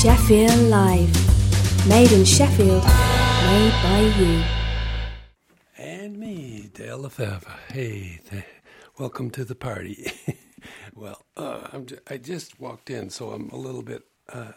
Sheffield Live. Made in Sheffield, made by you. And me, Dale Lefebvre. Hey, welcome to the party. Well, I just walked in, so I'm a little bit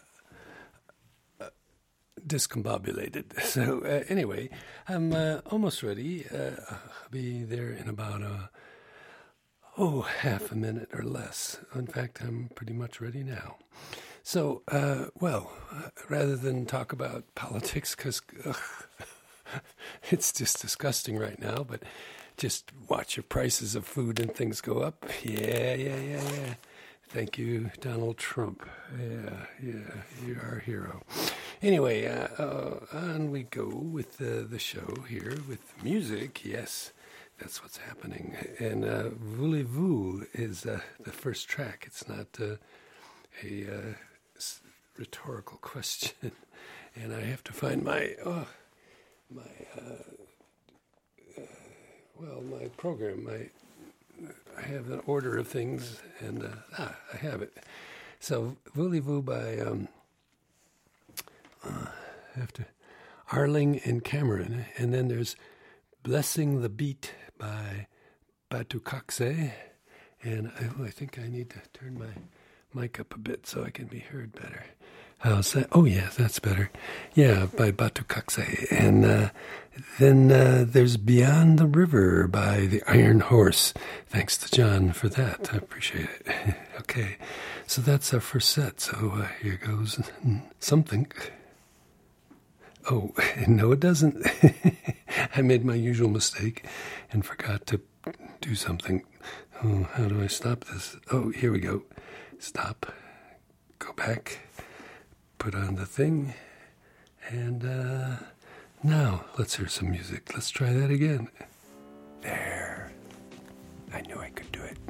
discombobulated. So anyway, I'm almost ready. I'll be there in about half a minute or less. In fact, I'm pretty much ready now. So, rather than talk about politics, because it's just disgusting right now, but just watch your prices of food and things go up. Yeah. Thank you, Donald Trump. Yeah, you're our hero. Anyway, on we go with the show here with music. Yes, that's what's happening. And Voulez-vous is the first track. It's not a rhetorical question. And I have to find my program. I have an order of things, and I have it. So, Voulez-vous by Arling and Cameron, and then there's Blessing the Beat by Batu Kakse, and I think I need to turn my mic up a bit so I can be heard better. How's that? Oh, yeah, that's better. Yeah, by Batu Kakse. And then there's Beyond the River by the Iron Horse. Thanks to John for that. I appreciate it. Okay, so that's our first set. So here goes something. Oh, no, it doesn't. I made my usual mistake and forgot to do something. Oh, how do I stop this? Oh, here we go. Stop. Go back. Put on the thing. And now, let's hear some music. Let's try that again. There. I knew I could do it.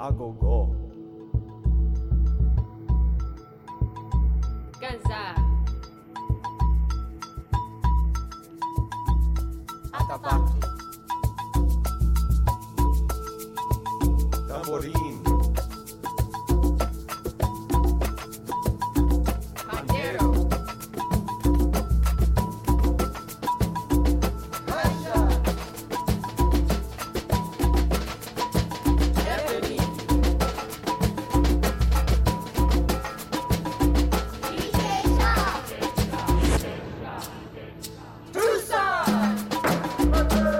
Agogo. Gaza. Atabaque. Tamborim. Pandeiro. Tucson!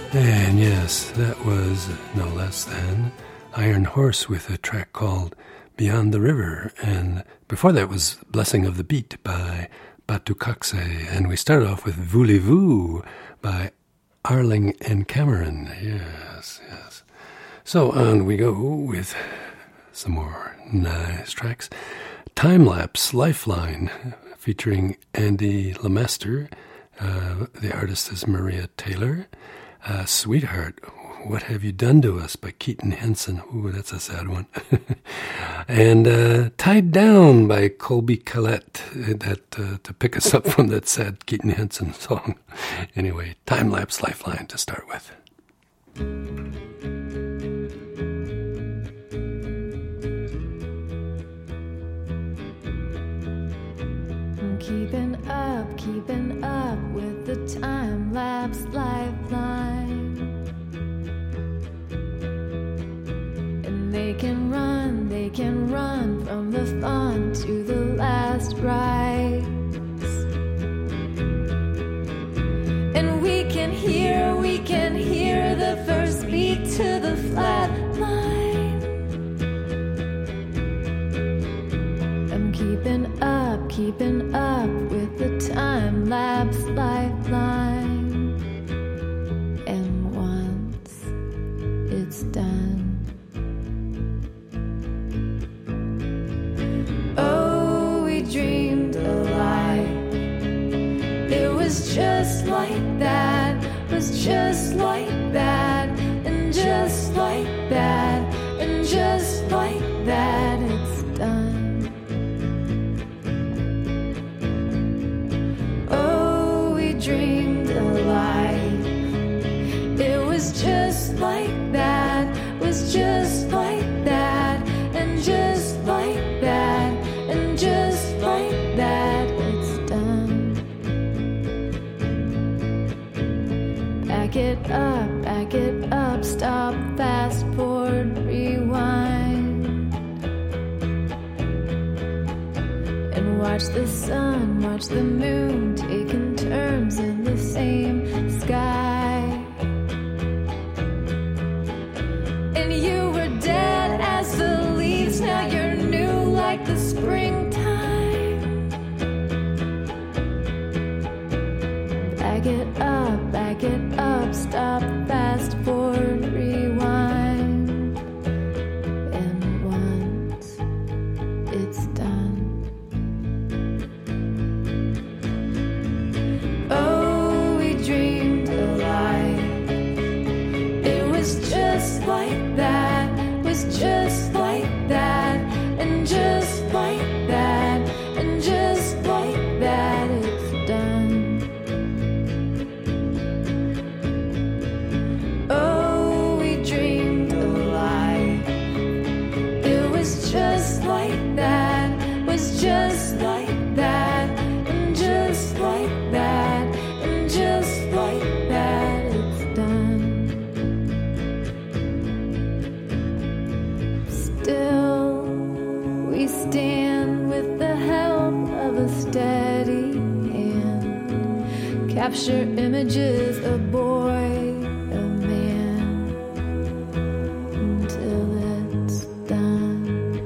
And yes, that was no less than Iron Horse with a track called Beyond the River. And before that was Blessing of the Beat by Batu Kakse. And we started off with Voulez-Vous by Arling and Cameron. Yes, yes. So on we go with some more nice tracks. Time Lapse Lifeline featuring Andy Lemester. The artist is Maria Taylor. Sweetheart, What Have You Done to Us by Keaton Henson. Ooh, that's a sad one. And Tied Down by Colby Collette, that to pick us up from that sad Keaton Henson song. Anyway, Time Lapse Lifeline to start with. Keeping up with the time lapse lifeline. And they can run from the fun to the last rise. And we can hear the first beat to the flat line. I'm keeping up with the time lapse lifeline. And once it's done, oh, we dreamed a lie. It was just like that, was just like that, and just like that, and just like that, it's done. Dreamed a lie. It was just like that, was just like that, and just like that, and just like that, it's done. Back it up, stop, fast forward, rewind. And watch the sun, watch the moon taking turns in the same sky. And you were dead as the leaves, now you're new like the springtime. Back it up, stop, fast forward, rewind. And once it's done, oh, we dreamed a lie. It was just like that, was just like that, and just like that, and just like that, it's done. Oh, we dreamed a lie. It was just like that, was just like that, and just like that, and just like that, it's done. Still, we stand with the help of a steady hand. Capture images of boy, a man, until it's done.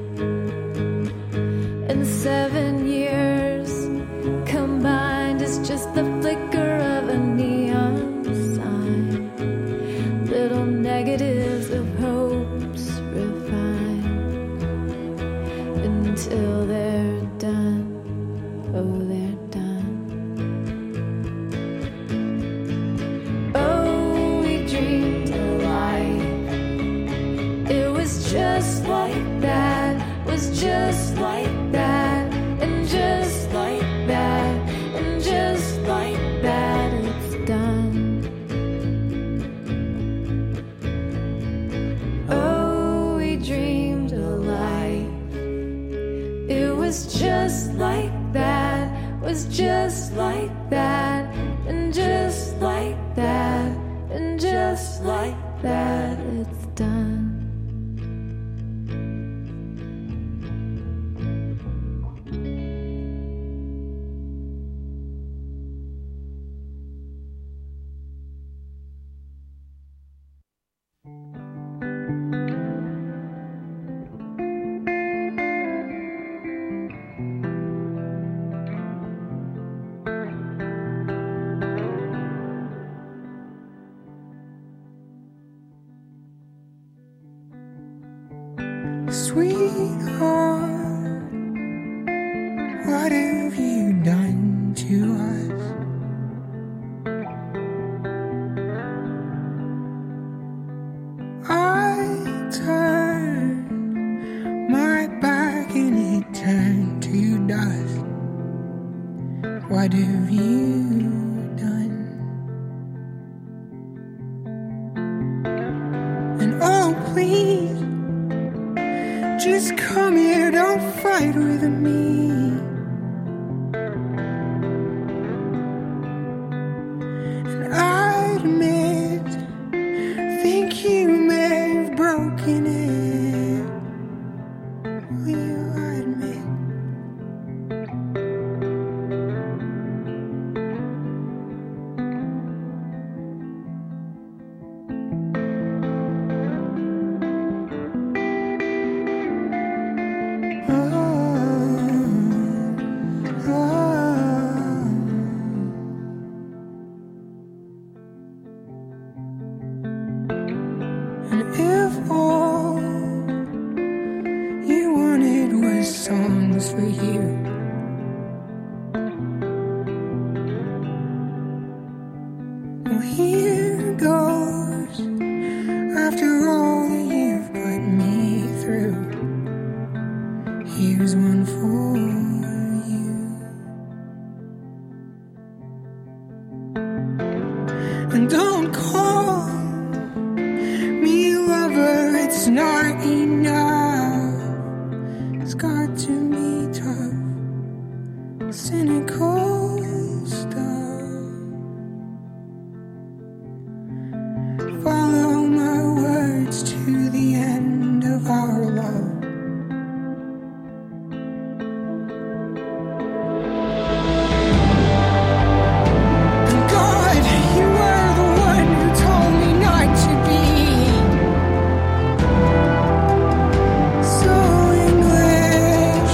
And 7 years combined is just the flicker of a neon sign. Little negatives of hopes refined until they're done. Oh, they're done. Oh, we dreamed a lie. It was just like that, was just like that, and just like that, and just like that, it's done. Oh, we dreamed a lie. It was just like that, was just like that, and just like that, and just like that, it's done. Sweetheart, what have you done to us? I turned my back and it turned to dust. What have you done? And oh please, just come here, don't fight with me. And I admit, think you may have broken it. Will you admit? And if all you wanted was songs for you, well, here goes. After all that you've put me through, here's one for you. And don't call me lover, it's not enough. It's got to be tough, cynical stuff. Follow my words to the end of our love. God, you were the one who told me not to be so English.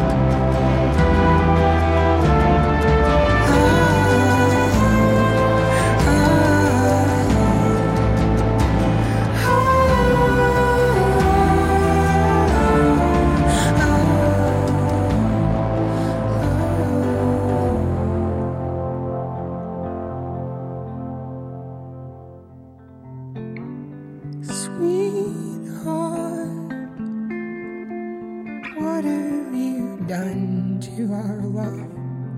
Sweetheart, what have you done to our love?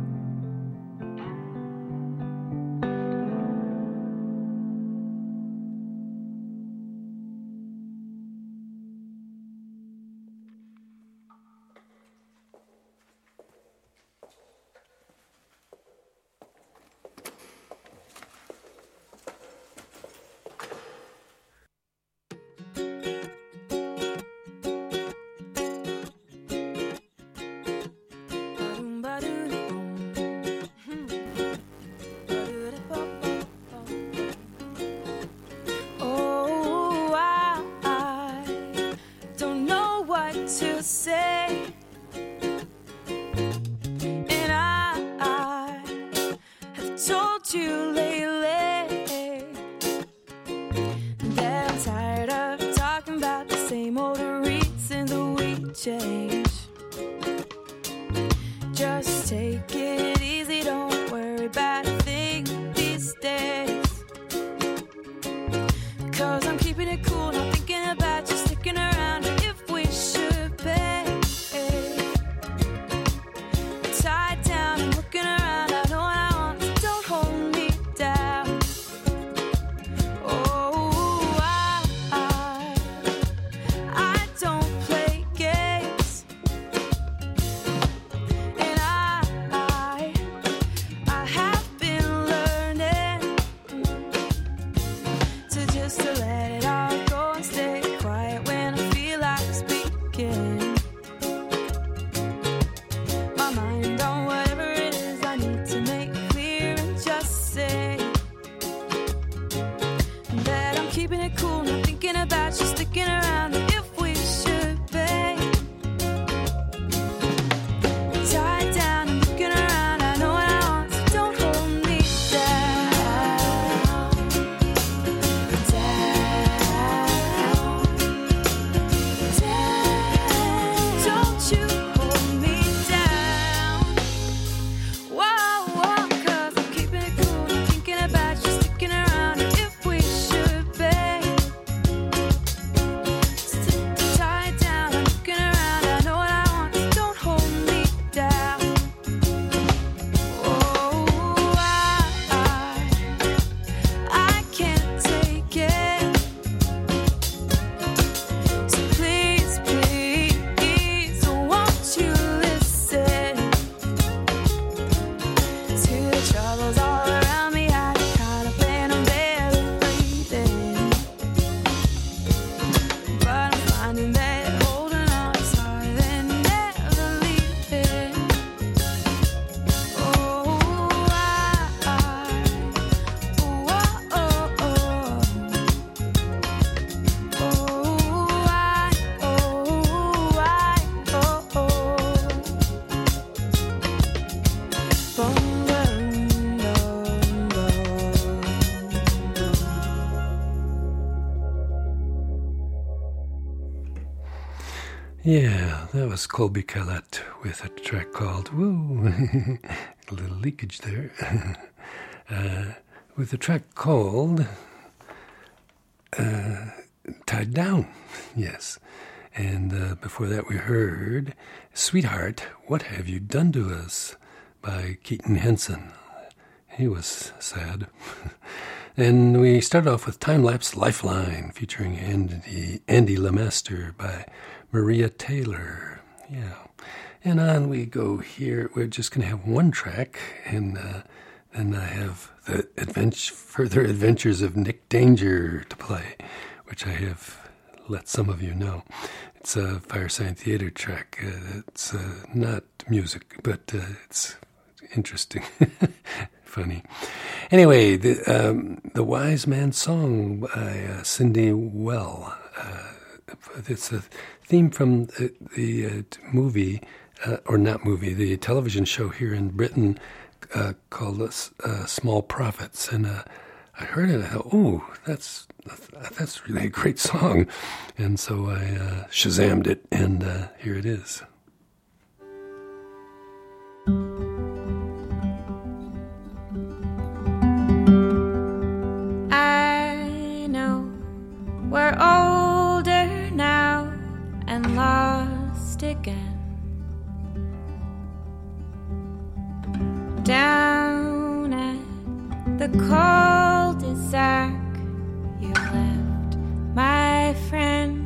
Oh, I don't know what to say, and I have told you lately that I'm tired of talking about the same old reasons that we change. Just take it easy, don't worry about a thing these days. 'Cause I'm keeping it cool, not thinking about you sticking around, or if we should pay. Tied down and looking around, I know I want, so don't hold me down. Oh, I don't play games, and I have been learning to just to let it all go and stay quiet when I feel like speaking my mind on whatever it is I need to make clear, and just say that I'm keeping it cool, not thinking about you sticking around, or if we should pay. Tied down and looking around, I know what I want, so don't hold me down. Yeah, that was Colby Collette with a track called Woo. A little leakage there. With a track called Tied Down. Yes. And before that we heard Sweetheart, What Have You Done to Us by Keaton Henson. He was sad. And we started off with Time Lapse Lifeline featuring Andy LeMaster by Maria Taylor. Yeah. And on we go here. We're just going to have one track, and then I have the further adventures of Nick Danger to play, which I have let some of you know. It's a Firesign Theatre track. It's not music, but it's interesting. Funny. Anyway, the Wise Man's Song by Cindy Well. It's a theme from the movie, or not movie, the television show here in Britain called Small Prophets. And I heard it and I thought, oh, that's really a great song. And so I Shazammed it, and here it is. I know we're older now and lost again. Down at the cul-de-sac, you left my friend.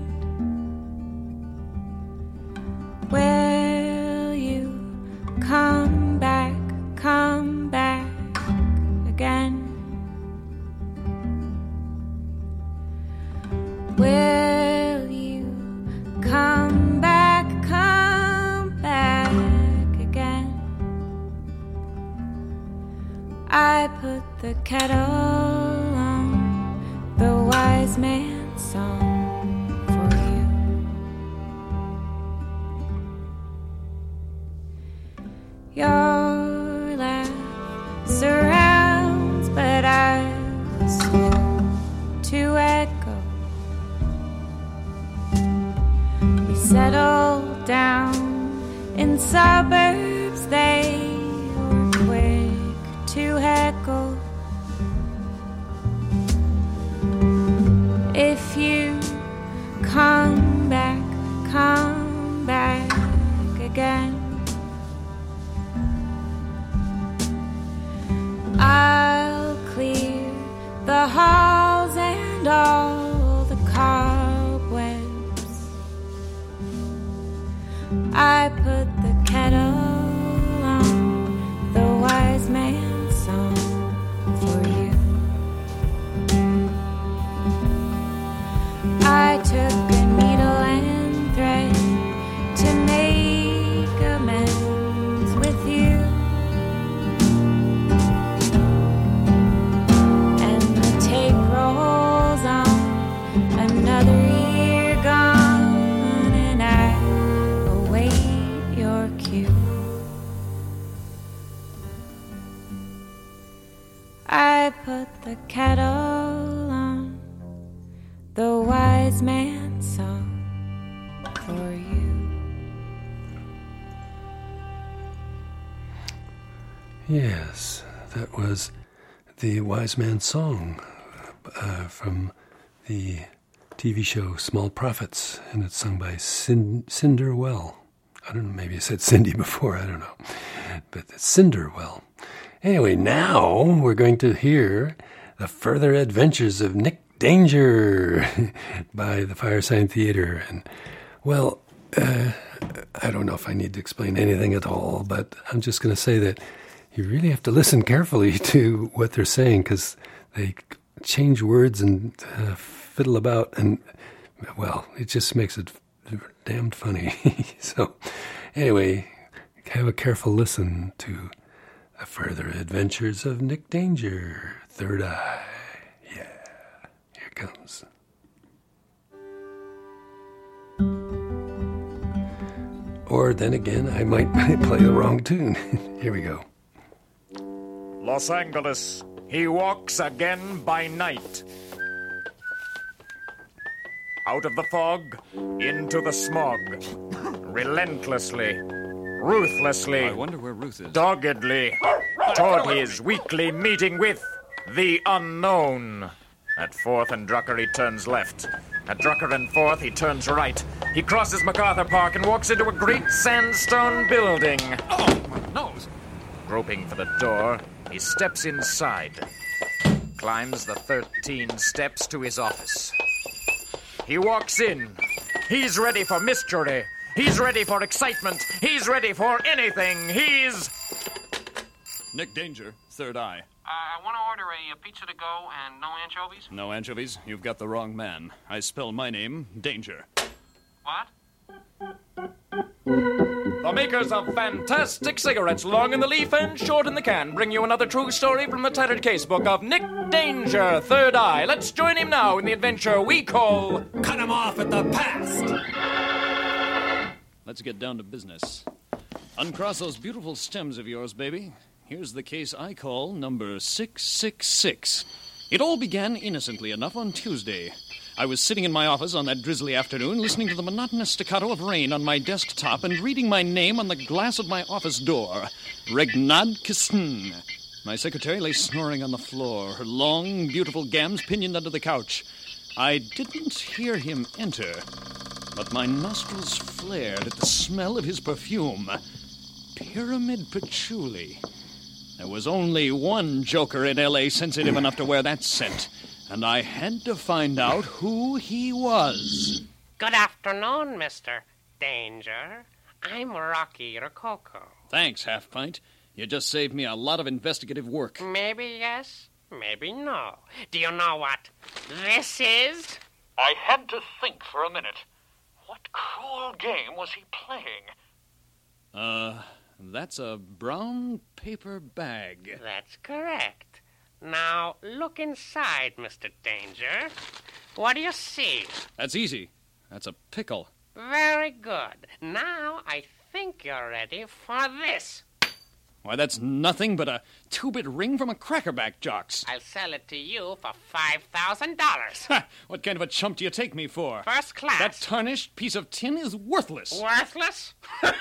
Will you come back again? Will you come back again? I put the kettle on, the wise man's song for you. Your laugh surrounds, but I was slow to echo. We settled down in suburbs, they were quick to heckle. If you come back again, I'll clear the halls and all the cobwebs. I put the kettle on, the wise man's song for you. I took a needle and thread to make amends with you. And the tape rolls on, another year gone, and I await your cue. I put the kettle on, the wise man's song for you. Yes, that was the Wise Man's Song from the TV show Small Prophets, and it's sung by Cinder Well. I don't know, maybe I said Cindy before, I don't know. But it's Cinder Well. Anyway, now we're going to hear The Further Adventures of Nick Danger by the Firesign Theatre. And, well, I don't know if I need to explain anything at all, but I'm just going to say that you really have to listen carefully to what they're saying, because they change words and fiddle about, and, well, it just makes it damned funny. So, anyway, have a careful listen to The Further Adventures of Nick Danger, Third Eye. Yeah, here it comes. Or then again, I might play the wrong tune. Here we go. Los Angeles, he walks again by night. Out of the fog, into the smog. Relentlessly, ruthlessly, I wonder where Ruth is. doggedly, toward his weekly meeting with the unknown. At 4th and Drucker, he turns left. At Drucker and 4th, he turns right. He crosses MacArthur Park and walks into a great sandstone building. Oh, my nose! Groping for the door, he steps inside. Climbs the 13 steps to his office. He walks in. He's ready for mystery. He's ready for excitement. He's ready for anything. He's... Nick Danger, Third Eye. I want to order a pizza to go and no anchovies. No anchovies? You've got the wrong man. I spell my name, Danger. What? The makers of fantastic cigarettes, long in the leaf and short in the can, bring you another true story from the tattered casebook of Nick Danger, Third Eye. Let's join him now in the adventure we call... Cut him off at the past! Let's get down to business. Uncross those beautiful stems of yours, baby. Here's the case I call number 666. It all began innocently enough on Tuesday. I was sitting in my office on that drizzly afternoon, listening to the monotonous staccato of rain on my desktop and reading my name on the glass of my office door. Regnad Kisn. My secretary lay snoring on the floor, her long, beautiful gams pinioned under the couch. I didn't hear him enter, but my nostrils flared at the smell of his perfume. Pyramid patchouli. There was only one joker in L.A. sensitive enough to wear that scent, and I had to find out who he was. Good afternoon, Mr. Danger. I'm Rocky Rococo. Thanks, Half Pint. You just saved me a lot of investigative work. Maybe yes, maybe no. Do you know what this is? I had to think for a minute. What cruel game was he playing? That's a brown paper bag. That's correct. Now, look inside, Mr. Danger. What do you see? That's easy. That's a pickle. Very good. Now, I think you're ready for this. Why, that's nothing but a 2-bit ring from a crackerback jocks. I'll sell it to you for $5,000. Ha! What kind of a chump do you take me for? First class. That tarnished piece of tin is worthless. Worthless?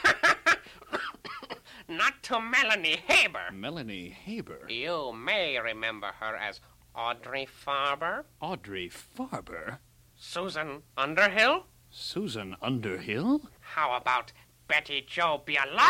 Not to Melanie Haber. Melanie Haber? You may remember her as Audrey Farber. Audrey Farber? Susan Underhill. Susan Underhill? How about Betty Jo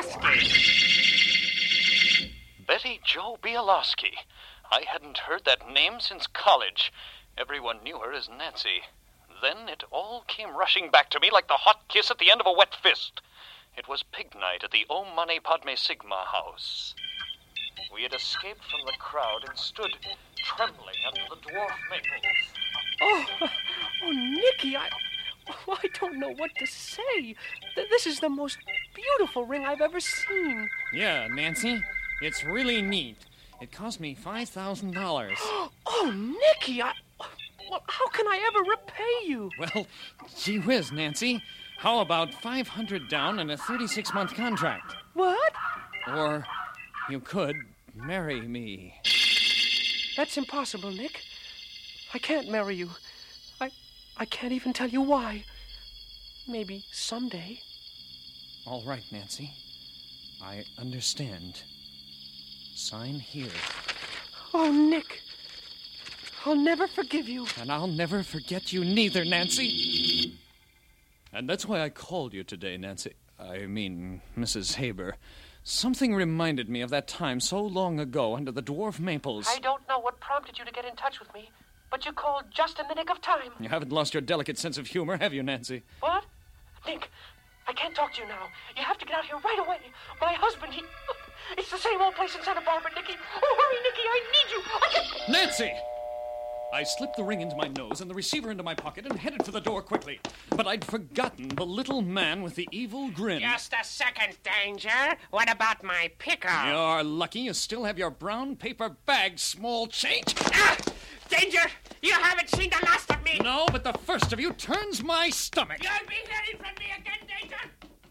Bialowski? Betty Jo Bialowski. I hadn't heard that name since college. Everyone knew her as Nancy. Then it all came rushing back to me like the hot kiss at the end of a wet fist. It was pig night at the Om Mani Padme Sigma house. We had escaped from the crowd and stood trembling under the dwarf maples. Oh, Nicky, I don't know what to say. This is the most beautiful ring I've ever seen. Yeah, Nancy, it's really neat. It cost me $5,000. Oh, Nicky, well, how can I ever repay you? Well, gee whiz, Nancy. How about $500 down and a 36-month contract? What? Or you could marry me. That's impossible, Nick. I can't marry you. I can't even tell you why. Maybe someday. All right, Nancy. I understand. Sign here. Oh, Nick. I'll never forgive you. And I'll never forget you neither, Nancy. And that's why I called you today, Nancy. I mean, Mrs. Haber. Something reminded me of that time so long ago under the dwarf maples. I don't know what prompted you to get in touch with me, but you called just in the nick of time. You haven't lost your delicate sense of humor, have you, Nancy? What? Nick, I can't talk to you now. You have to get out here right away. My husband, it's the same old place in Santa Barbara, Nicky. Oh, hurry, Nicky, I need you. Nancy! I slipped the ring into my nose and the receiver into my pocket and headed for the door quickly. But I'd forgotten the little man with the evil grin. Just a second, Danger. What about my pickle? You're lucky you still have your brown paper bag, small change. Ah! Danger! You haven't seen the last of me! No, but the first of you turns my stomach. You'll be hearing from me again, Danger!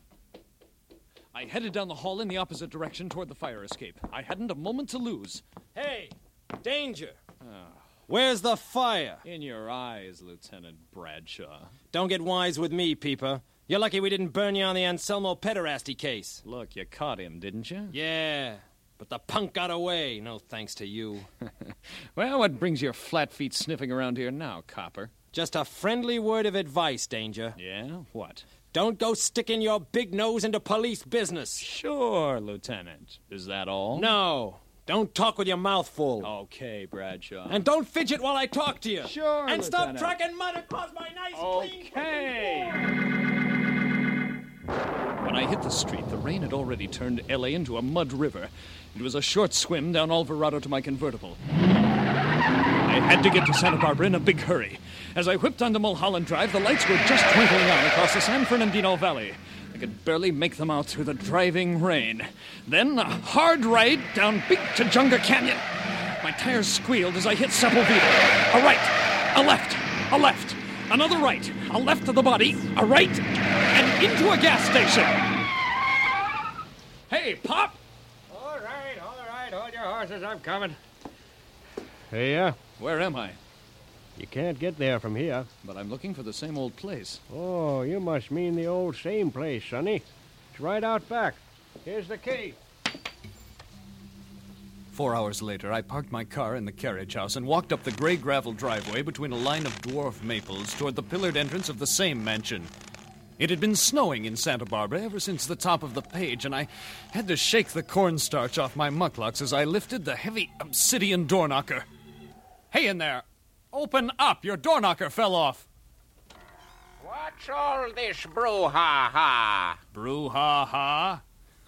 I headed down the hall in the opposite direction toward the fire escape. I hadn't a moment to lose. Hey, Danger. Where's the fire? In your eyes, Lieutenant Bradshaw. Don't get wise with me, Peeper. You're lucky we didn't burn you on the Anselmo pederasty case. Look, you caught him, didn't you? Yeah, but the punk got away, no thanks to you. Well, what brings your flat feet sniffing around here now, copper? Just a friendly word of advice, Danger. Yeah? What? Don't go sticking your big nose into police business. Sure, Lieutenant. Is that all? No. Don't talk with your mouth full. Okay, Bradshaw. And don't fidget while I talk to you. Sure, And Lieutenant. stop tracking mud across my nice Okay. When I hit the street, the rain had already turned L.A. into a mud river. It was a short swim down Alvarado to my convertible. I had to get to Santa Barbara in a big hurry. As I whipped onto Mulholland Drive, the lights were just twinkling on across the San Fernandino Valley. I could barely make them out through the driving rain. Then a hard ride down Big Tujunga Canyon. My tires squealed as I hit Sepulveda. A right, a left, a left, another right, a left of the body, a right, and into a gas station. Hey, Pop! All right, hold your horses, I'm coming. Here. Where am I? You can't get there from here. But I'm looking for the same old place. Oh, you must mean the old same place, Sonny. It's right out back. Here's the key. 4 hours later, I parked my car in the carriage house and walked up the gray gravel driveway between a line of dwarf maples toward the pillared entrance of the same mansion. It had been snowing in Santa Barbara ever since the top of the page, and I had to shake the cornstarch off my mucklucks as I lifted the heavy obsidian door knocker. Hey in there! Open up! Your door knocker fell off! What's all this brouhaha? Brouhaha?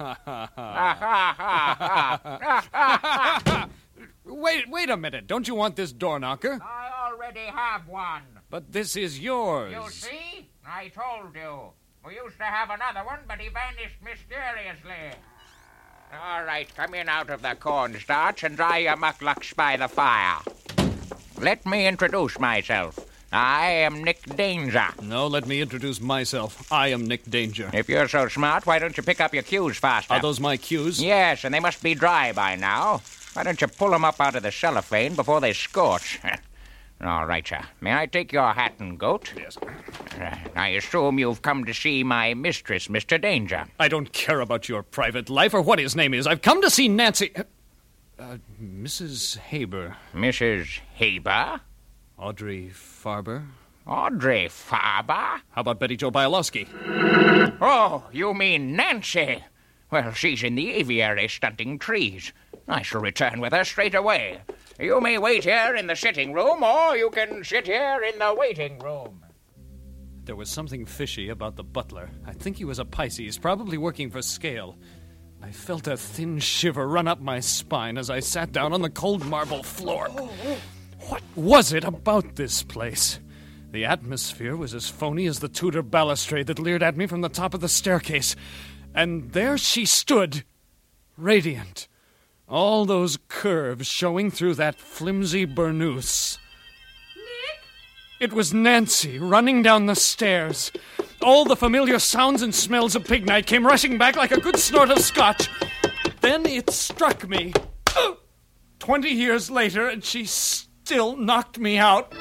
Wait a minute. Don't you want this door knocker? I already have one. But this is yours. You see? I told you. We used to have another one, but he vanished mysteriously. All right, come in out of the cornstarch and dry your mucklucks by the fire. Let me introduce myself. I am Nick Danger. No, let me introduce myself. I am Nick Danger. If you're so smart, why don't you pick up your cues faster? Are those my cues? Yes, and they must be dry by now. Why don't you pull them up out of the cellophane before they scorch? All right, sir. May I take your hat and coat? Yes. I assume you've come to see my mistress, Mr. Danger. I don't care about your private life or what his name is. I've come to see Nancy... Mrs. Haber. Mrs. Haber? Audrey Farber. Audrey Farber? How about Betty Jo Bialowski? Oh, you mean Nancy? Well, she's in the aviary stunting trees. I shall return with her straight away. You may wait here in the sitting room, or you can sit here in the waiting room. There was something fishy about the butler. I think he was a Pisces, probably working for Scale. I felt a thin shiver run up my spine as I sat down on the cold marble floor. What was it about this place? The atmosphere was as phony as the Tudor balustrade that leered at me from the top of the staircase. And there she stood, radiant. All those curves showing through that flimsy burnoose. Nick? It was Nancy running down the stairs. All the familiar sounds and smells of pig night came rushing back like a good snort of scotch. Then it struck me. 20 years later, and she still knocked me out.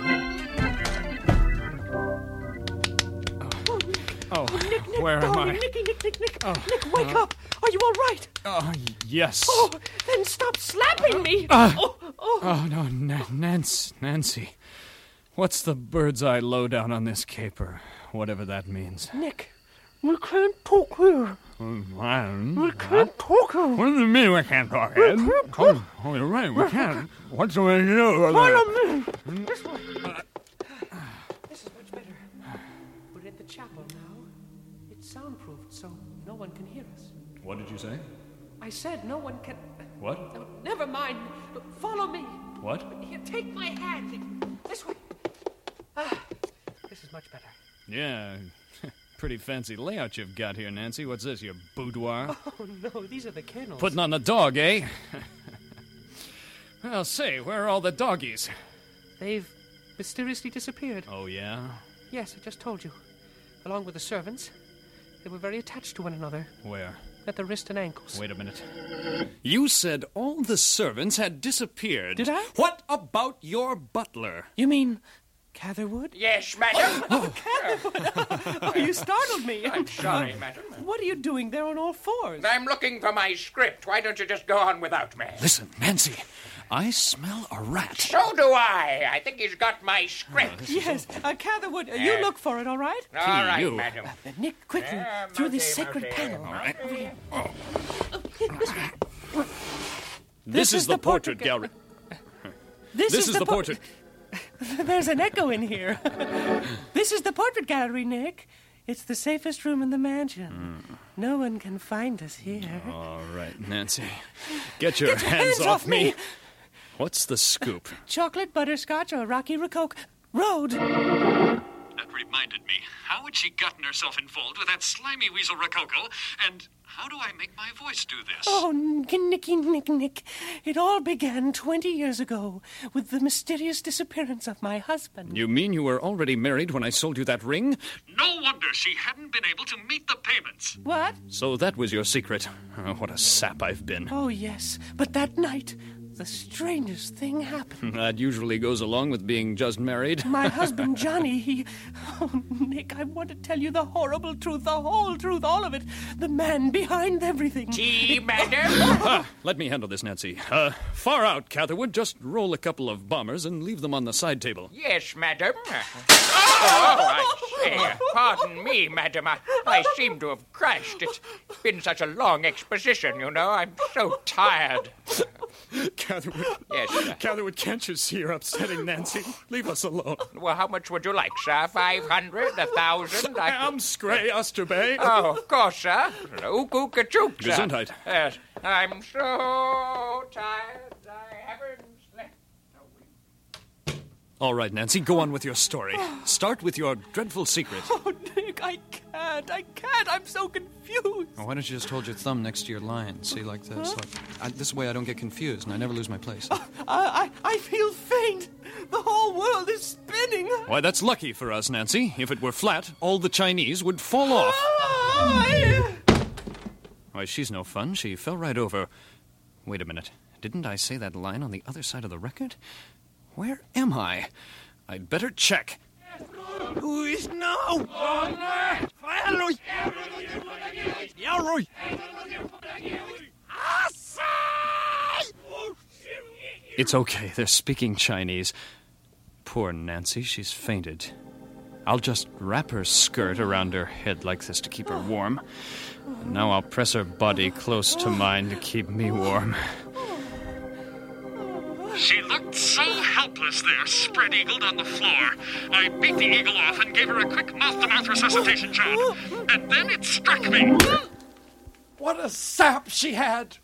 Nick, where am I? Nick, Nick, wake up! Are you all right? Yes. Oh, then stop slapping me! No, Nancy. What's the bird's eye lowdown on this caper? Whatever that means. Nick, we can't talk here. We can't talk here. What do you mean we can't talk here? Oh, you're right, we can't. What's the way to do? Follow me! This way. This is much better. We're at the chapel now. It's soundproofed, so no one can hear us. What did you say? I said no one can... What? Oh, never mind. Follow me. What? Here, take my hand. This way. This is much better. Yeah, pretty fancy layout you've got here, Nancy. What's this, your boudoir? Oh, no, these are the kennels. Putting on the dog, eh? Well, say, where are all the doggies? They've mysteriously disappeared. Oh, yeah? Yes, I just told you. Along with the servants. They were very attached to one another. Where? at the wrist and ankles. Wait a minute. You said all the servants had disappeared. Did I? What about your butler? You mean Catherwood? Yes, madam. Catherwood! Oh, you startled me. I'm sorry, madam. What are you doing there on all fours? I'm looking for my script. Why don't you just go on without me? Listen, Nancy, I smell a rat. So do I. I think he's got my script. Yes, Catherwood, you look for it, all right? All right, you. madam. Nick, quickly, through this sacred panel. All right. This way. This is the portrait gallery. This is the portrait. There's an echo in here. This is the portrait gallery, Nick. It's the safest room in the mansion. No one can find us here. All right, Nancy. Get your hands off me. What's the scoop? Chocolate butterscotch or Rocky Rococo Road. That reminded me. How had she gotten herself involved with that slimy weasel Rococo? And how do I make my voice do this? Oh, Nick. It all began 20 years ago with the mysterious disappearance of my husband. You mean you were already married when I sold you that ring? No wonder she hadn't been able to meet the payments. What? So that was your secret. Oh, what a sap I've been. Oh, yes. But that night, the strangest thing happened. That usually goes along with being just married. My husband, Johnny, Oh, Nick, I want to tell you the horrible truth, the whole truth, all of it. The man behind everything. Tea, madam? Let me handle this, Nancy. Far out, Catherwood. Just roll a couple of bombers and leave them on the side table. Yes, madam. I say. Pardon me, madam. I seem to have crashed. It's been such a long exposition, you know. I'm so tired. Catherwood. Yes, sir. Catherwood, can't you see you're upsetting Nancy? Leave us alone. Well, how much would you like, sir? 500? 1,000? Am Scray, Osterbay. Oh, of course, sir. Ook-ook-a-chook, sir. Gesundheit. Yes. I'm so tired. I haven't slept. All right, Nancy, go on with your story. Start with your dreadful secret. Oh, Nick, I can't. I'm so confused. Well, why don't you just hold your thumb next to your line? See, like this. This way I don't get confused and I never lose my place. I feel faint. The whole world is spinning. Why, that's lucky for us, Nancy. If it were flat, all the Chinese would fall off. Why, she's no fun. She fell right over. Wait a minute. Didn't I say that line on the other side of the record? Where am I? I'd better check. Who is now? It's okay. They're speaking Chinese. Poor Nancy. She's fainted. I'll just wrap her skirt around her head like this to keep her warm. And now I'll press her body close to mine to keep me warm. She looked so helpless there, spread-eagled on the floor. I beat the eagle off and gave her a quick mouth-to-mouth resuscitation job. And then it struck me. What a sap she had!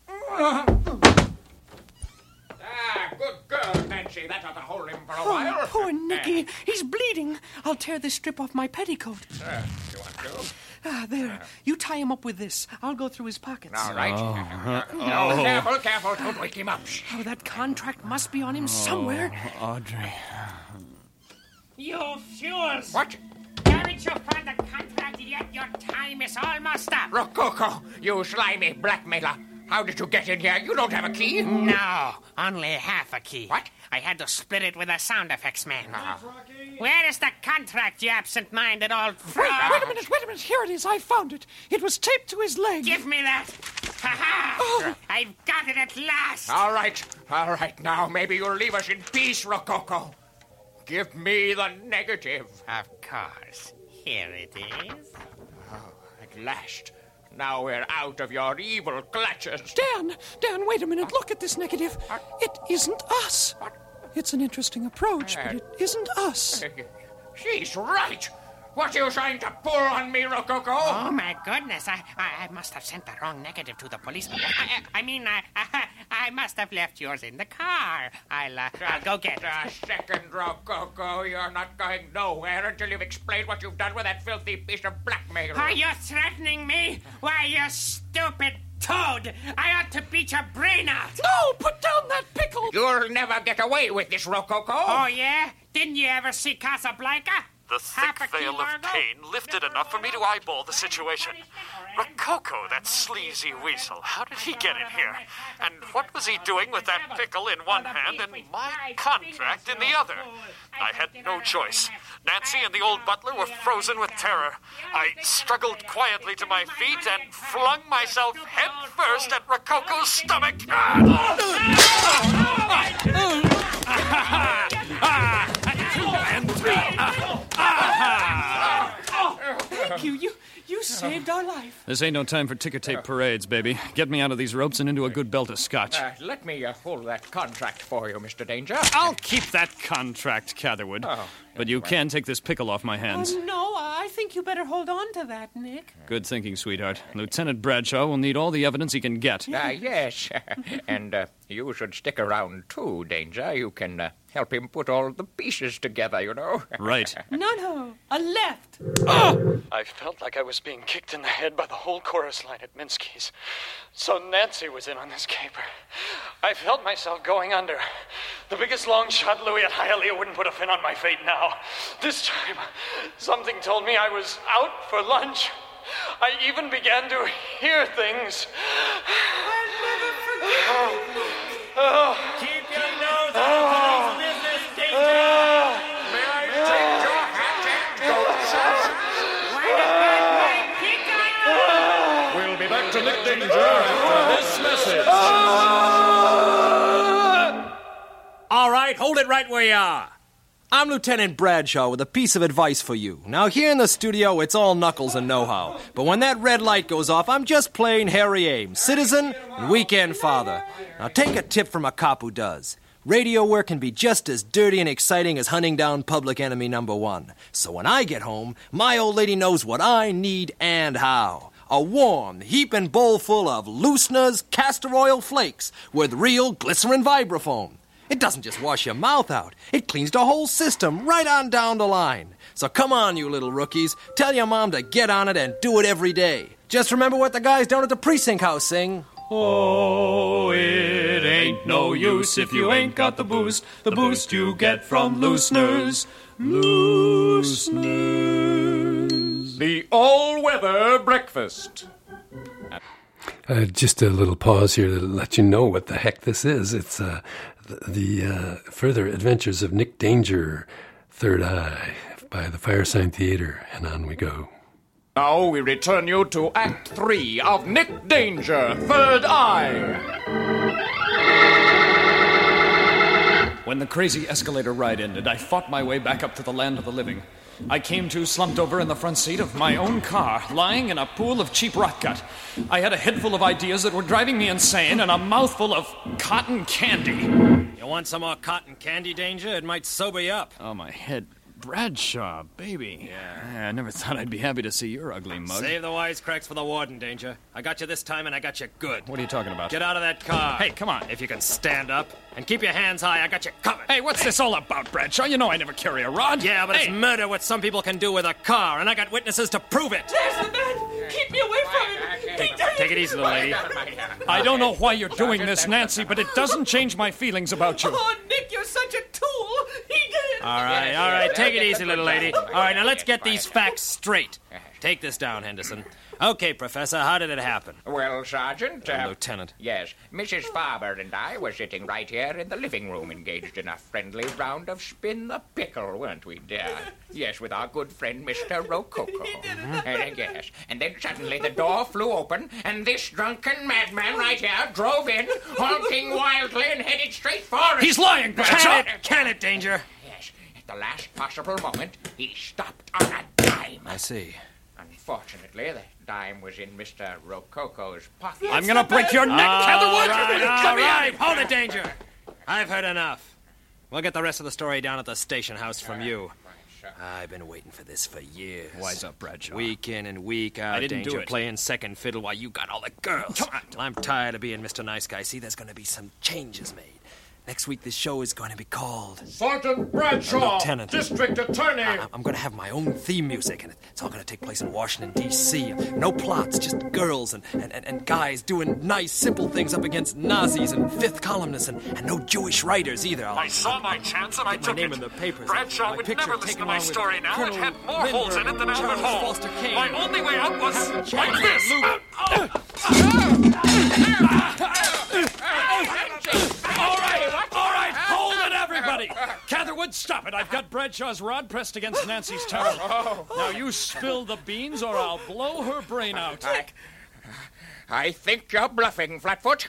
Good girl, Nancy. That ought to hold him for a while. Oh, poor Nicky. He's bleeding. I'll tear this strip off my petticoat. You want to? There. You tie him up with this. I'll go through his pockets. All right. No, careful. Don't wake him up. Oh, that contract must be on him somewhere. Audrey. You fools! What? Haven't you found the contract yet? Your time is almost up. Rococo, you slimy blackmailer. How did you get in here? You don't have a key? No, only half a key. What? I had to split it with a sound effects man. Where is the contract, you absent-minded old fraud? Wait a minute. Here it is. I found it. It was taped to his leg. Give me that. Ha-ha! Oh. I've got it at last. All right. Now, maybe you'll leave us in peace, Rococo. Give me the negative. Of course. Here it is. Oh, at last. Now we're out of your evil clutches. Dan, wait a minute. Look at this negative. It isn't us. It's an interesting approach, but it isn't us. She's right. What are you trying to pull on me, Rococo? Oh, my goodness. I must have sent the wrong negative to the police. I must have left yours in the car. I'll go get it. A second, Rococo. You're not going nowhere until you've explained what you've done with that filthy piece of blackmail. Are you threatening me? Why, you stupid toad! I ought to beat your brain out! No! Put down that pickle! You'll never get away with this, Rococo. Oh, yeah? Didn't you ever see Casablanca? The thick veil of pain lifted enough for me to eyeball the situation. Rococo, that sleazy weasel, how did he get in here? And what was he doing with that pickle in one hand and my contract in the other? I had no choice. Nancy and the old butler were frozen with terror. I struggled quietly to my feet and flung myself head first at Rococo's stomach. And 3. Thank you. You saved our life. This ain't no time for ticker tape parades, baby. Get me out of these ropes and into a good belt of scotch. Let me hold that contract for you, Mr. Danger. I'll keep that contract, Catherwood. But you can take this pickle off my hands. No, I think you better hold on to that, Nick. Good thinking, sweetheart. Lieutenant Bradshaw will need all the evidence he can get. Yes. And you should stick around, too, Danger. You can help him put all the pieces together, you know. Right. No. A left. Oh! I felt like I was being kicked in the head by the whole chorus line at Minsky's. So Nancy was in on this caper. I felt myself going under. The biggest long shot Louis at Hialeah wouldn't put a fin on my fate now. This time, something told me I was out for lunch. I even began to hear things. I'll never forget you. Keep your nose out of today's business, Danger. May I take your hat and go, sir? We'll be back to Nick Danger after this message. All right, hold it right where you are. I'm Lieutenant Bradshaw with a piece of advice for you. Now, here in the studio, it's all knuckles and know-how. But when that red light goes off, I'm just plain Harry Ames, citizen and weekend father. Now, take a tip from a cop who does. Radio work can be just as dirty and exciting as hunting down public enemy number 1. So when I get home, my old lady knows what I need and how. A warm, heaping bowl full of Loosener's castor oil flakes with real glycerin vibrafoam. It doesn't just wash your mouth out. It cleans the whole system right on down the line. So come on, you little rookies. Tell your mom to get on it and do it every day. Just remember what the guys down at the precinct house sing. Oh, it ain't no use if you ain't got the boost you get from Loosener's. Loosener's. The all-weather breakfast. Just a little pause here to let you know what the heck this is. It's the further adventures of Nick Danger, Third Eye, by the Firesign Theater, and on we go. Now we return you to Act 3 of Nick Danger, Third Eye. When the crazy escalator ride ended, I fought my way back up to the land of the living. I came to slumped over in the front seat of my own car, lying in a pool of cheap rot gut. I had a head full of ideas that were driving me insane and a mouthful of cotton candy. You want some more cotton candy, Danger? It might sober you up. Oh, my head. Bradshaw, baby. Yeah. I never thought I'd be happy to see your ugly mug. Save the wisecracks for the warden, Danger. I got you this time, and I got you good. What are you talking about? Get out of that car. Hey, come on. If you can stand up and keep your hands high, I got you covered. Hey, what's this all about, Bradshaw? You know I never carry a rod. Yeah, but it's murder what some people can do with a car, and I got witnesses to prove it. There's the man. Keep me away from him. Take it easy, little lady. I don't know why you're doing this, Nancy, but it doesn't change my feelings about you. Oh, Nick, you're such a tool. He did. All right. Take it easy, little lady. All right, now let's get these facts straight. Take this down, Henderson. Okay, Professor, how did it happen? Well, Sergeant... Lieutenant. Yes, Mrs. Farber and I were sitting right here in the living room engaged in a friendly round of spin the pickle, weren't we, dear? Yes, with our good friend, Mr. Rococo. Yes, and then suddenly the door flew open, and this drunken madman right here drove in, honking wildly and headed straight for us. He's lying, Bradshaw! Can it, Danger? Yes, at the last possible moment, he stopped on a dime. I see. Unfortunately, the dime was in Mr. Rococo's pocket. I'm gonna break your neck, Catherwood! All right, hold it, Danger. I've heard enough. We'll get the rest of the story down at the station house from you. I've been waiting for this for years. Wise up, Bradshaw. Week in and week out, I didn't Danger do it. playing second fiddle while you got all the girls. Come on. I'm tired of being Mr. Nice Guy. See, there's going to be some changes made. Next week, this show is going to be called Sergeant Bradshaw, Lieutenant. District Attorney. I'm going to have my own theme music, and it's all going to take place in Washington, D.C. No plots, just girls and guys doing nice, simple things up against Nazis and fifth columnists, and no Jewish writers either. I saw my chance and I took my name it. in the papers. Bradshaw My would picture never listen taken to my along with story now. Colonel It had more holes in it than Charles Albert Hall. Foster Kane. My only way out was like this. All right, hold it, everybody. Catherwood, stop it. I've got Bradshaw's rod pressed against Nancy's temple. Now you spill the beans or I'll blow her brain out. I think you're bluffing, Flatfoot.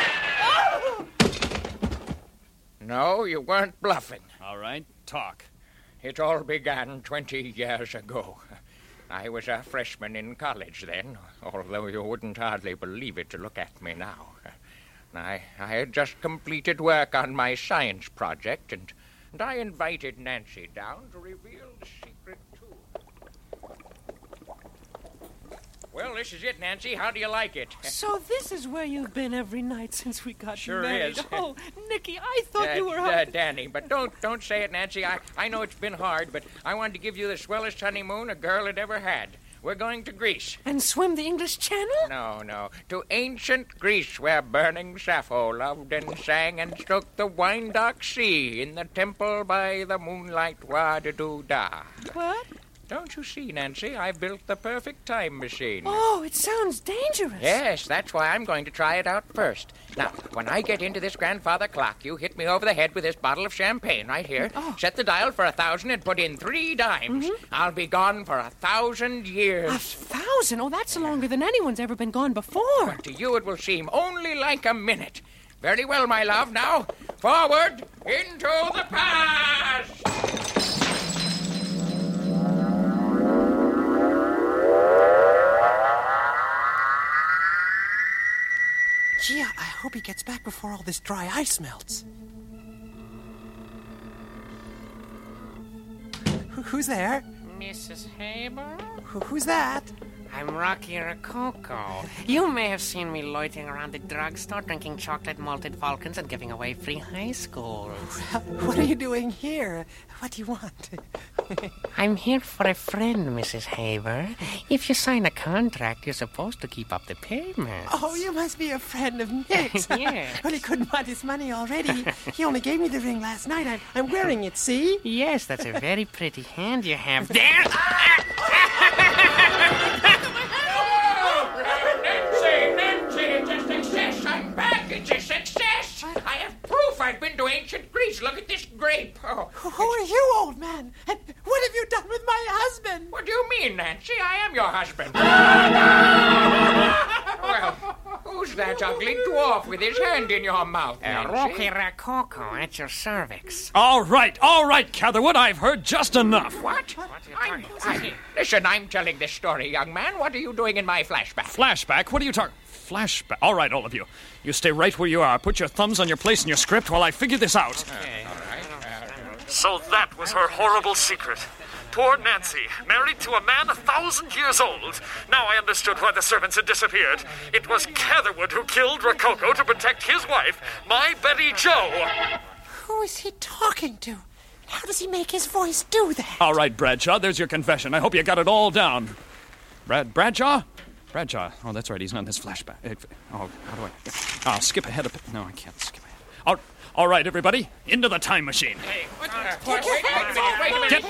No, you weren't bluffing. All right, talk. It all began 20 years ago. I was a freshman in college then, although you wouldn't hardly believe it to look at me now. I had just completed work on my science project, and I invited Nancy down to reveal the secret to her. Well, this is it, Nancy. How do you like it? So this is where you've been every night since we got Sure married. is. Oh, Nicky, I thought you were... Danny, but don't say it, Nancy. I know it's been hard, but I wanted to give you the swellest honeymoon a girl had ever had. We're going to Greece. And swim the English Channel? No. To ancient Greece, where burning Sappho loved and sang and stroked the wine-dark sea in the temple by the moonlight. Wa-da-doo-da. What? Don't you see, Nancy? I built the perfect time machine. Oh, it sounds dangerous. Yes, that's why I'm going to try it out first. Now, when I get into this grandfather clock, you hit me over the head with this bottle of champagne right here. Oh. Set the dial for 1,000 and put in 3 dimes. Mm-hmm. I'll be gone for 1,000 years. 1,000? Oh, that's longer than anyone's ever been gone before. But to you it will seem only like a minute. Very well, my love. Now, forward into the past! Gee, I hope he gets back before all this dry ice melts. Who's there? Mrs. Haber? Who's that? I'm Rocky Rococo. You may have seen me loitering around the drugstore, drinking chocolate malted falcons and giving away free high schools. What are you doing here? What do you want? I'm here for a friend, Mrs. Haber. If you sign a contract, you're supposed to keep up the payments. Oh, you must be a friend of Nick's. Yeah. Well, he couldn't want his money already. He only gave me the ring last night. I'm wearing it, see? Yes, that's a very pretty hand you have there. Nancy, it's a success. I'm back. It's a success. I have proof I've been to ancient Greece. Look at this grape. Oh, Who are you, old man? And what have you done with my husband? what do you mean, Nancy? I am your husband. Well, who's that ugly dwarf with his hand in your mouth, Nancy? Rocky Rococo at your cervix. All right, Catherwood. I've heard just enough. What? Listen, I'm telling this story, young man. What are you doing in my flashback? Flashback? What are you talking? Flashback? All right, all of you. You stay right where you are. Put your thumbs on your place in your script while I figure this out. So that was her horrible secret. Poor Nancy, married to a man 1,000 years old. Now I understood why the servants had disappeared. It was Catherwood who killed Rococo to protect his wife, my Betty Jo. Who is he talking to? How does he make his voice do that? All right, Bradshaw, there's your confession. I hope you got it all down. Bradshaw? Bradshaw. Oh, that's right, he's not in this flashback. How do I... I'll skip ahead a bit. No, I can't skip ahead. All right, everybody, into the time machine. Wait a minute.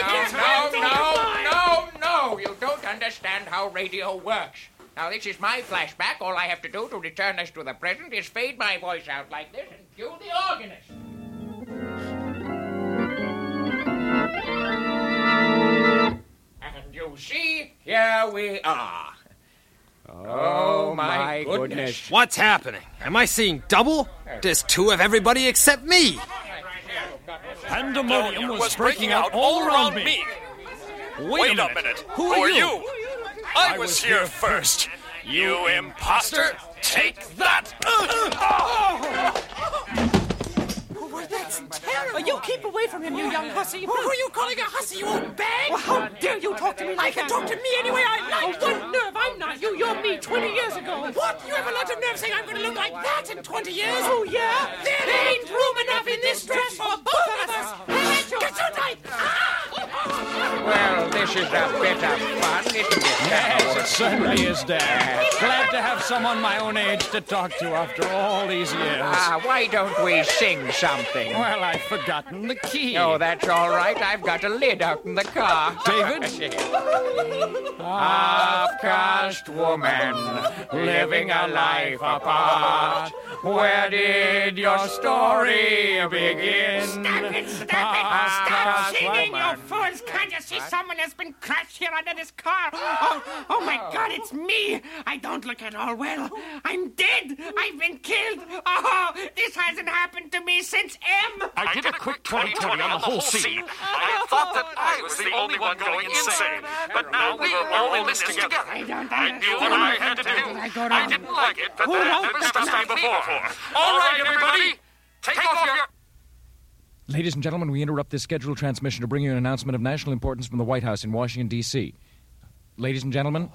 No. You don't understand how radio works. Now, this is my flashback. All I have to do to return us to the present is fade my voice out like this and cue the organist. And you see, here we are. Oh, my goodness. What's happening? Am I seeing double? There's 2 of everybody except me. Pandemonium was breaking out all around me. Wait a minute. Who are you? I was here first. You imposter! Take that! Well, that's terrible. You keep away from him, you young hussy. Who are you calling a hussy, you old bag? Well, how dare you talk to me like I can that? talk to me any way I like. Oh, what nerve! I'm not You're me 20 years ago. What? You have a lot of nerve saying I'm going to look like that in 20 years? Oh, yeah? There ain't room enough in this dress for both of us. Get so tight. Well, this is a bit of fun, isn't it? Yes, it certainly is, Dad. Glad to have someone my own age to talk to after all these years. Why don't we sing something? Well, I've forgotten the key. Oh, that's all right. I've got a lid out in the car. David? Half-caste woman, living a life apart. Where did your story begin? Stop singing, you fools! Can't you see someone has been crushed here under this car? Oh my God, it's me! I don't look at all well. I'm dead! I've been killed! Oh, this hasn't happened to me since M! I did a quick 20/20 on the whole scene. I thought that I was the only one going insane. But now we are all in this together. I knew what I had to do. I didn't like it, but that never stopped me before. All right, everybody, take off your... Ladies and gentlemen, we interrupt this scheduled transmission to bring you an announcement of national importance from the White House in Washington, D.C. Ladies and gentlemen...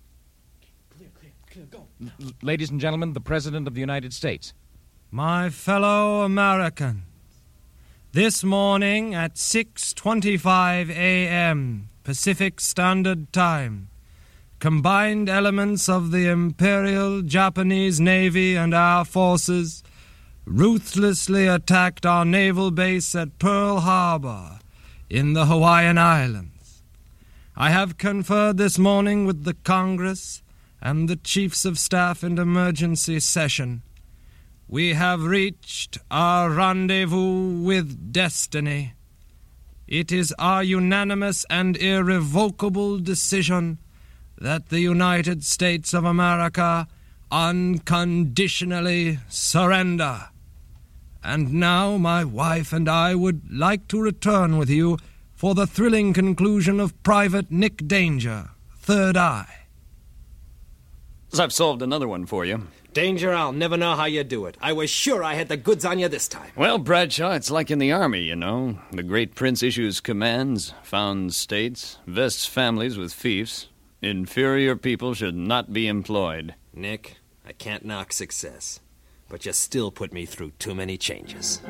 Ladies and gentlemen, the President of the United States. My fellow Americans, this morning at 6:25 a.m. Pacific Standard Time, combined elements of the Imperial Japanese Navy and our forces ruthlessly attacked our naval base at Pearl Harbor in the Hawaiian Islands. I have conferred this morning with the Congress and the Chiefs of Staff in emergency session. We have reached our rendezvous with destiny. It is our unanimous and irrevocable decision that the United States of America unconditionally surrender. And now my wife and I would like to return with you for the thrilling conclusion of Private Nick Danger, Third Eye. I've solved another one for you. Danger, I'll never know how you do it. I was sure I had the goods on you this time. Well, Bradshaw, it's like in the Army, you know. The great prince issues commands, founds states, vests families with fiefs. Inferior people should not be employed. Nick, I can't knock success, but you still put me through too many changes.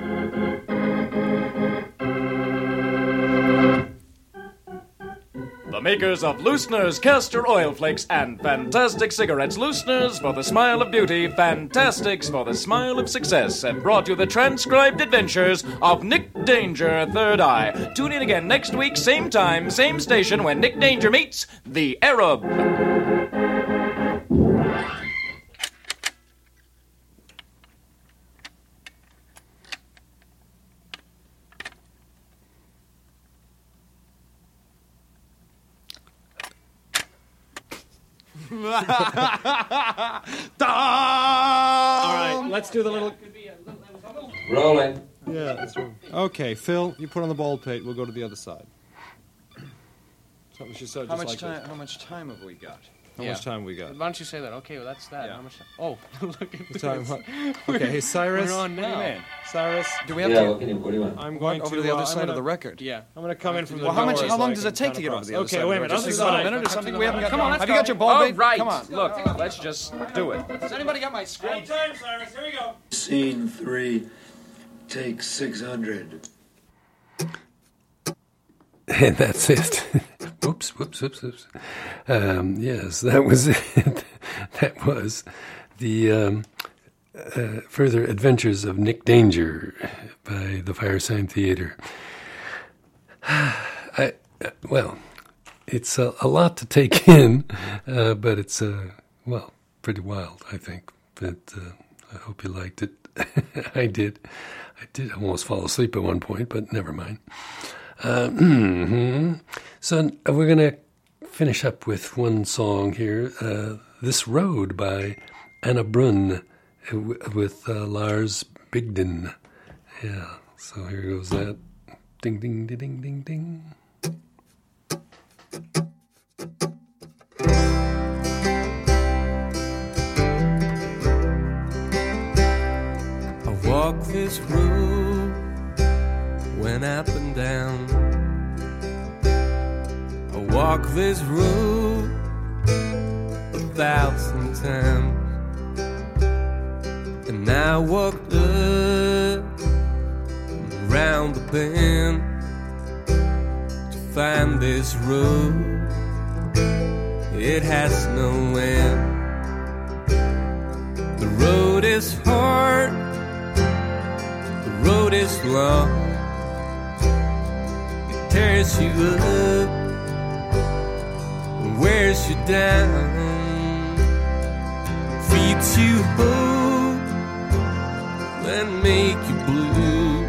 The makers of Loosener's Castor Oil Flakes and Fantastic Cigarettes. Loosener's for the smile of beauty, Fantastics for the smile of success, have brought you the transcribed adventures of Nick Danger, Third Eye. Tune in again next week, same time, same station, when Nick Danger meets the Arab. All right, let's do the little... Rolling. Yeah, that's right. Okay, Phil, you put on the bald pate. We'll go to the other side. Something she said How just much like time? this. How much time have we got? How much time we got? Why don't you say that? Okay, well, that's that. Yeah. How much time? Oh, look at The this. time, what? Okay, hey, Cyrus. We're on now. What do you mean? Cyrus. Do we have Yeah, to what do you want? I'm going over to the other I'm side gonna, of the record? Yeah. I'm going to come in from the Well, door. how so long I does can it take cut to get over across. the other Okay, side? wait a minute. Just This is about a fine. minute or something. We haven't got. Come on, let's have you go. got your ball All bait? right, Come on. look, let's just do it. Has anybody got my script? Time, Cyrus. Here we go. Scene 3, take 600. And that's it. Whoops. Yes, that was it. That was the Further Adventures of Nick Danger by the Firesign Theater. Well, it's a lot to take in, but it's, pretty wild, I think. But I hope you liked it. I did almost fall asleep at one point, but never mind. So we're going to finish up with one song here, This Road by Anna Brunn with Lars Bigden. Yeah, so here goes that. Ding, ding, ding, ding, ding, ding. I walk this road, went up and down. I walk this road, 1,000 times. And I walked up and around the bend to find this road. It has no end. The road is hard, the road is long. It tears you up and wears you down, feeds you hope and make you blue.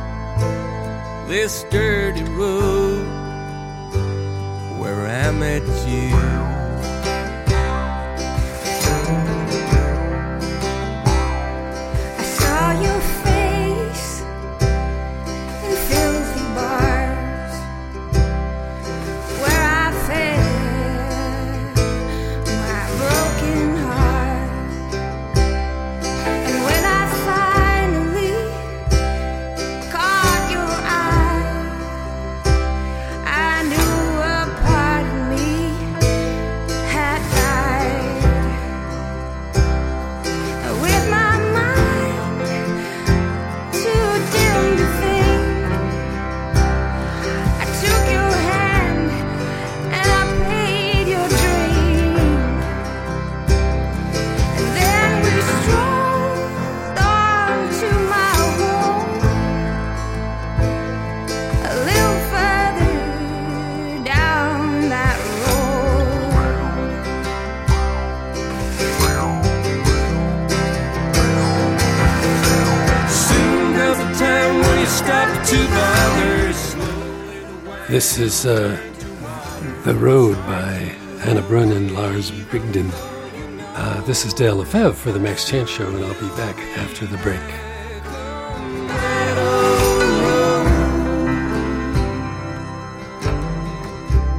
This dirty road where I met you. This is The Road by Anna Brunn and Lars Brigden. This is Dale Lefebvre for the Max Chance Show, and I'll be back after the break.